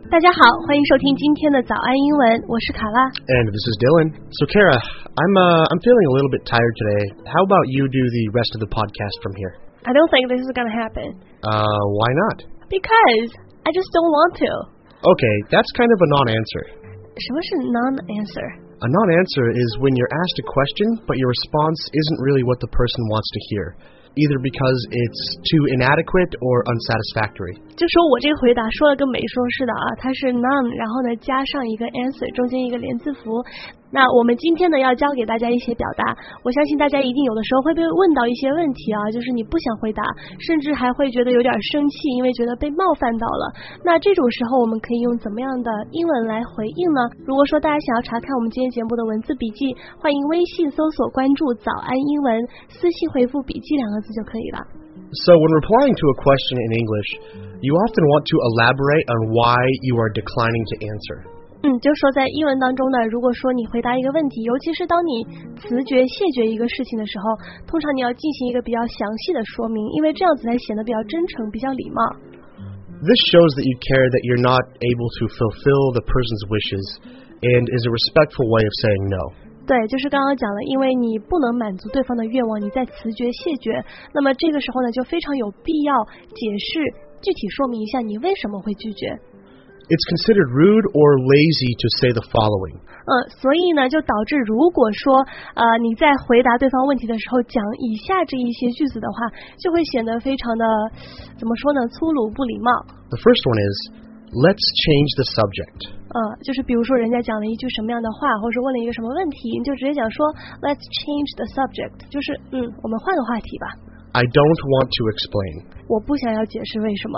大家好，欢迎收听今天的早安英文，我是卡拉。 And this is Dylan. So Kara, I'm feeling a little bit tired today. How about you do the rest of the podcast from here? I don't think this is gonna happen. Why not? Because I just don't want to. Okay, that's kind of a non-answer. 什么是 non-answer? A non-answer is when you're asked a question, but your response isn't really what the person wants to hear, either because it's too inadequate or unsatisfactory. 就说我这个回答说了跟没说似的啊，它是 non， 然后呢加上一个 answer， 中间一个连字符。那我们今天呢要教给大家一些表达，我相信大家一定有的时候会被问到一些问题啊，就是你不想回答，甚至还会觉得有点生气，因为觉得被冒犯到了。那这种时候我们可以用怎么样的英文来回应呢？如果说大家想要查看我们今天节目的文字笔记，欢迎微信搜索关注早安英文，私信回复笔记2个字就可以了。 So when replying to a question in English, you often want to elaborate on why you are declining to answer. 就是说在英文当中呢，如果说你回答一个问题，尤其是当你辞绝谢绝一个事情的时候，通常你要进行一个比较详细的说明，因为这样子才显得比较真诚，比较礼貌。 This shows that you care that you're not able to fulfill the person's wishes and is a respectful way of saying no. 对，就是刚刚讲了，因为你不能满足对方的愿望，你在辞绝谢绝，那么这个时候呢，就非常有必要解释，具体说明一下你为什么会拒绝。 It's considered rude or lazy to say the following. 所以呢，就导致如果说你在回答对方问题的时候讲以下这一些句子的话，就会显得非常的怎么说呢，粗鲁不礼貌。 The first one is, let's change the subject. 就是比如说人家讲了一句什么样的话，或者问了一个什么问题，你就直接讲说 Let's change the subject， 就是我们换个话题吧。 I don't want to explain. 我不想要解释为什么。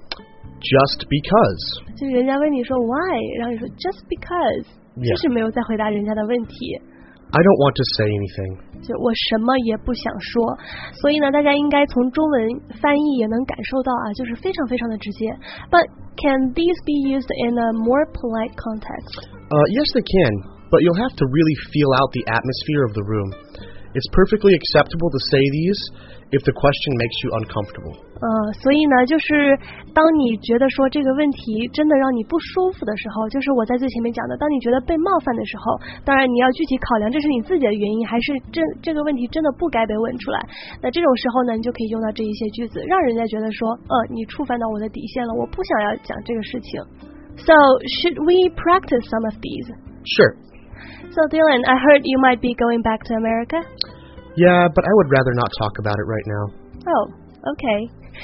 Just because. 就是人家问你说 why， 然后你说 just because， 就是没有在回答人家的问题。 I don't want to say anything. 就我什么也不想说，所以呢，大家应该从中文翻译也能感受到啊，就是非常非常的直接。But can these be used in a more polite context? Yes, they can, but you'll have to really feel out the atmosphere of the room. It's perfectly acceptable to say these if the question makes you uncomfortable. 所以呢，就是当你觉得说这个问题真的让你不舒服的时候，就是我在最前面讲的，当你觉得被冒犯的时候，当然你要具体考量这是你自己的原因，还是这个问题真的不该被问出来。那这种时候呢，你就可以用到这一些句子，让人家觉得说，你触犯到我的底线了，我不想要讲这个事情。So should we practice some of these? Sure. So Dylan, I heard you might be going back to America. Yeah, but I would rather not talk about it right now. Oh, okay.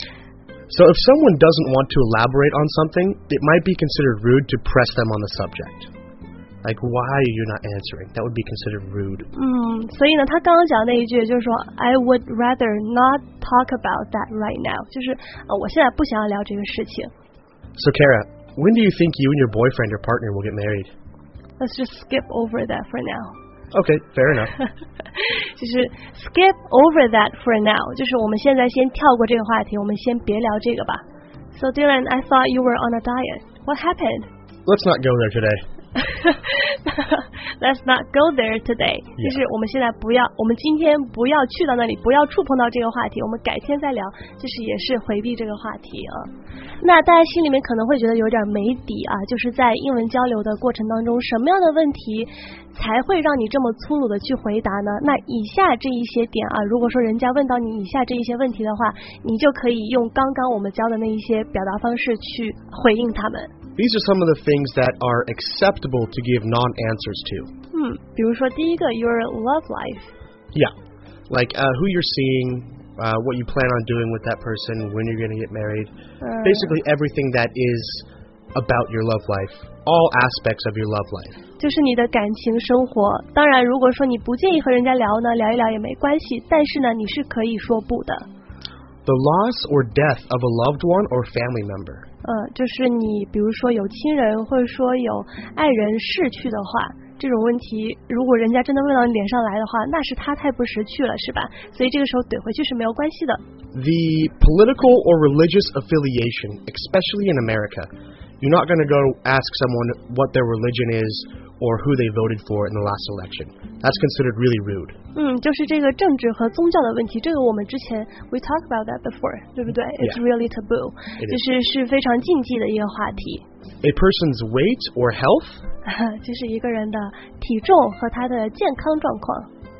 So if someone doesn't want to elaborate on something, it might be considered rude to press them on the subject. Like, why are you not answering? That would be considered rude. 所以呢，他刚刚讲的那一句就是说 I would rather not talk about that right now. 就是我现在不想要聊这个事情。 So Kara, when do you think you and your boyfriend or partner will get married? Let's just skip over that for now. Okay, fair enough. 就是 skip over that for now， 就是我们现在先跳过这个话题，我们先别聊这个吧。So Dylan, I thought you were on a diet. What happened? Let's not go there today. Let's not go there today. 就是我们现在不要，我们今天不要去到那里，不要触碰到这个话题，我们改天再聊，就是也是回避这个话题啊。那大家心里面可能会觉得有点没底啊，就是在英文交流的过程当中，什么样的问题才会让你这么粗鲁的去回答呢？那以下这一些点啊，如果说人家问到你以下这一些问题的话，你就可以用刚刚我们教的那一些表达方式去回应他们。 These are some of the things that are acceptable to give non-answers to. 比如说第一个 your love life. Yeah, like who you're seeing, what you plan on doing with that person, when you're going to get married. Basically everything that is about your love life, all aspects of your love life. 就是你的感情生活。当然如果说你不介意和人家聊呢，聊一聊也没关系，但是呢你是可以说不的。 The loss or death of a loved one or family member. 就是你比如说有亲人或者说有爱人逝去的话，这种问题如果人家真的问到你脸上来的话，那是他太不识趣了，是吧？所以这个时候怼回去是没有关系的。 The political or religious affiliation, especially in America, You're not going to go ask someone what their religion is or who they voted for in the last election. That's considered really rude. 就是这个政治和宗教的问题，这个我们之前 we talked about that before, 对不对？ It's really taboo. 就是非常禁忌的一个话题。 A person's weight or health? 就是一个人的体重和他的健康状况。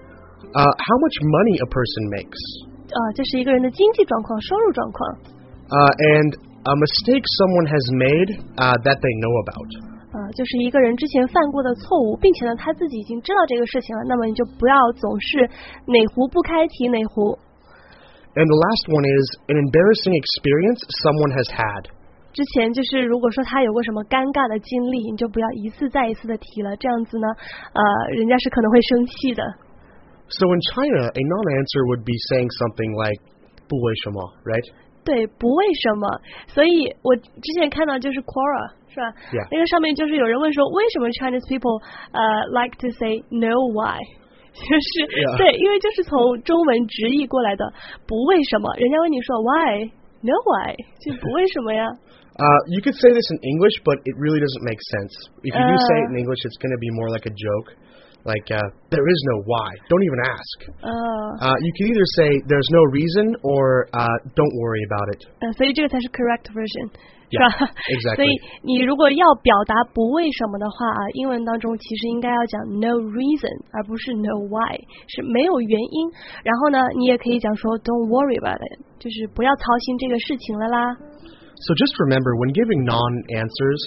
How much money a person makes? 这是一个人的经济状况、收入状况。 And a mistake someone has made that they know about. 就是一个人之前犯过的错误，并且呢他自己已经知道这个事情了，那么你就不要总是哪壶不开提哪壶。 And the last one is an embarrassing experience someone has had. 之前就是如果说他有过什么尴尬的经历，你就不要一次再一次的提了，这样子呢人家是可能会生气的。 So in China, a non-answer would be saying something like 不为什么 right? 对，不为什么。所以我之前看到就是 Quora 是吧？ Yeah. 那个上面就是有人问说，为什么 Chinese people like to say no why？ 就是 Yeah. 对，因为就是从中文直译过来的，不为什么。人家问你说 why no why， 就不为什么呀。 You could say this in English, but it really doesn't make sense. If you do say it in English, it's going to be more like a joke. Like, there is no why. Don't even ask. You can either say there's no reason or don't worry about it. 所以这个才是 correct version. Yeah, 是吧？ exactly. 所以你如果要表达不为什么的话英文当中其实应该要讲 no reason， 而不是 no why， 是没有原因。然后呢，你也可以讲说 don't worry about it， 就是不要操心这个事情了啦。 So just remember, when giving non-answers,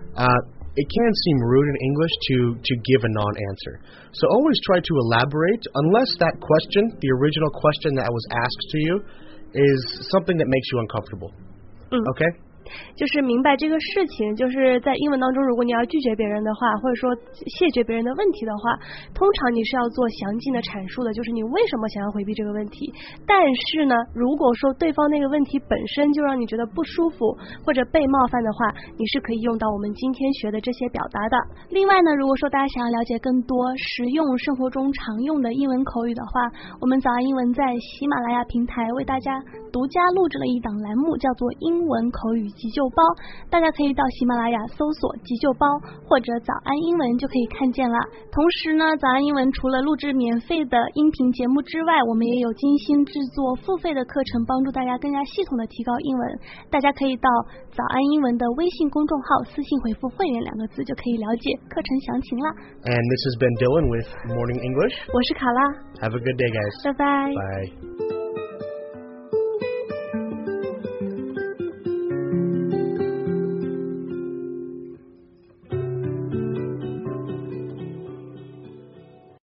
it can seem rude in English to give a non-answer. So always try to elaborate, unless that question, the original question that was asked to you, is something that makes you uncomfortable. Okay? 就是明白这个事情，就是在英文当中，如果你要拒绝别人的话，或者说谢绝别人的问题的话，通常你是要做详尽的阐述的，就是你为什么想要回避这个问题。但是呢，如果说对方那个问题本身就让你觉得不舒服或者被冒犯的话，你是可以用到我们今天学的这些表达的。另外呢，如果说大家想要了解更多实用生活中常用的英文口语的话，我们早安英文在喜马拉雅平台为大家独家录制了一档栏目，叫做英文口语急救包，大家可以到喜马拉雅搜索急救包或者早安英文就可以看见了。同时呢，早安英文除了录制免费的音频节目之外，我们也有精心制作付费的课程，帮助大家更加系统的提高英文。大家可以到早安英文的微信公众号私信回复会员2个字就可以了解课程详情啦。 And this has been Dylan with Morning English. 我是卡拉， Have a good day, guys. 拜拜。 Bye.